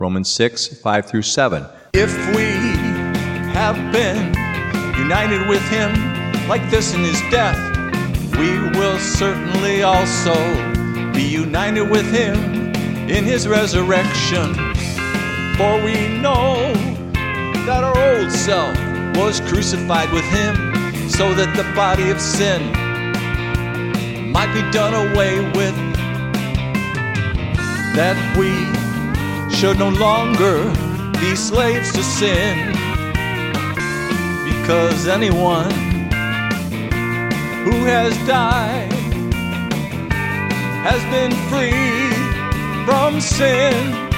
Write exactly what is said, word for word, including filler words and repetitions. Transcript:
Romans six, five through seven. If we have been united with him like this in his death, we will certainly also be united with him in his resurrection. For we know that our old self was crucified with him, so that the body of sin might be done away with, that we should no longer be slaves to sin, because anyone who has died has been freed from sin.